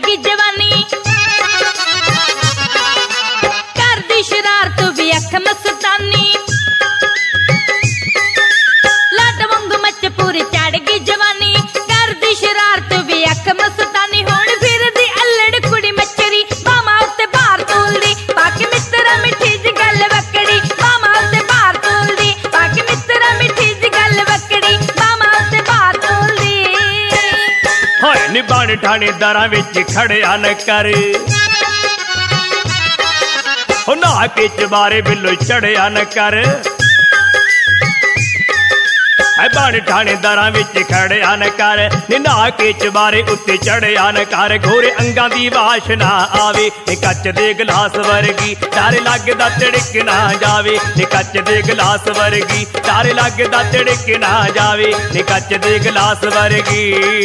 गई जवानी कर दी शरारत भी अख मस्तानी लड वांगू मच पूरी चढ़ गई जवानी कर दी शरारत भी अख मस्तानी हुण फिरदी अल्लड़ कुड़ी मच्छरी मामा उत्ते भार तोलदी बाकी मित्रा मिठी जी गल वकड़ी मामा उत्ते भार तोलदी बाकी मित्रा मिठी जी गल वकड़ी मामा उत्ते भार तोलदी हाय निबाण ठाणेदारां विच खड़िया न कर हो ना के चबारे बिल्लो चढ़िया न कर बाण ठाणेदारां विच खड़िया न कर निना के चबारे उत्ते चढ़िया न कर घोरे अंगां दी वाशना आवे नी कच दे गिलास वर्गी तारे लगदा तिड़क ना जावे नी कच दे गिलास वर्गी तारे लगदा तिड़क ना जावे नी कच दे गिलास वर्गी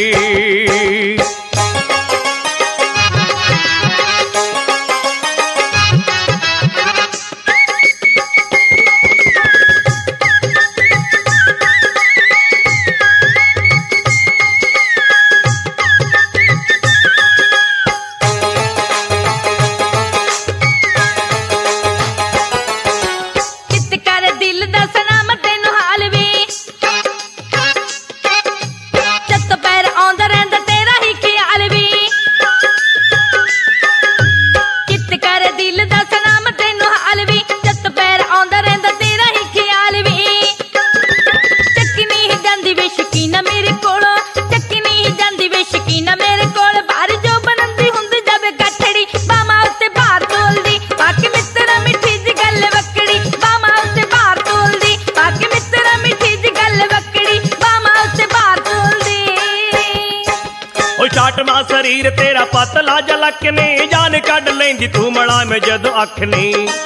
चाटमा शरीर तेरा पतला जलक ने जान कढ लेंदी तू मड़ा में जदों अख ने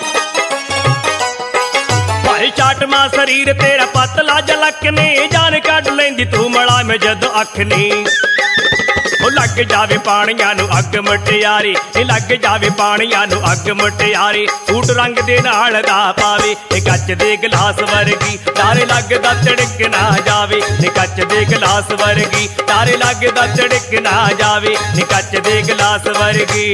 भाई चाटमा शरीर तेरा पतला जलक ने जान कढ लेंदी तू मड़ा में जदों अख ने लग जावे पानियां नू अग मटियारी लग जावे पानियां नू अग मटियारी सूट रंग दे नाल दा पावे कच दे गिलास वर्गी तारे लगदा तिड़क ना जावे कच दे गिलास वर्गी तारे लगदा तिड़क ना जावे कच दे गिलास वर्गी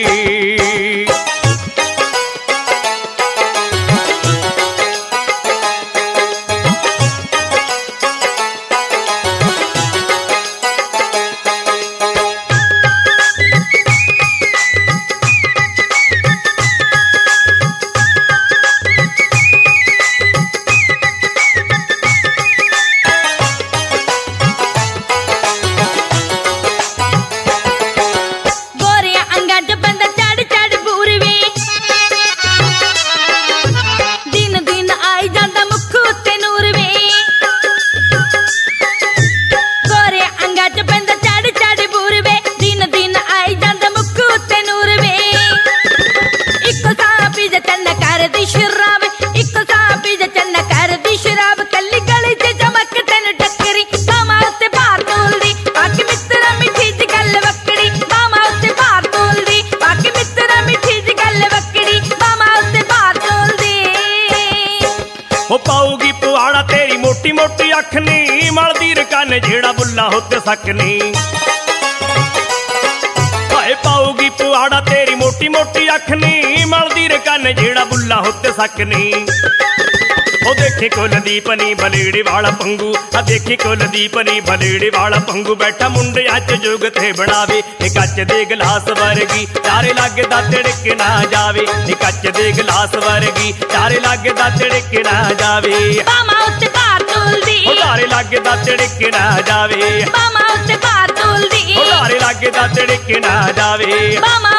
पाऊगी पुआड़ा तेरी मोटी मोटी अख नी मलदी रकन जेड़ा बुला होते सकनी भाई पाऊगी पुआड़ा तेरी मोटी मोटी अख नी मलदी रकन जेड़ा बुला होते सकनी ओ देखी कुलदीप नी बलेड़ी वाला पंगू देखी कुलदीप नी बलेड़ी वाला पंगू बैठा मुंडे अच जुग थे बनावे कच दे गिलास वर्गी तारे लगदा तिड़क ना जावे कच दे गिलास वर्गी तारे लगदा तिड़क ना जावे मामा उत्ते भार तोलदी तारे लगदा तिड़क ना जावे मामा उत्ते भार तोलदी तारे लगदा तिड़क ना जावे मामा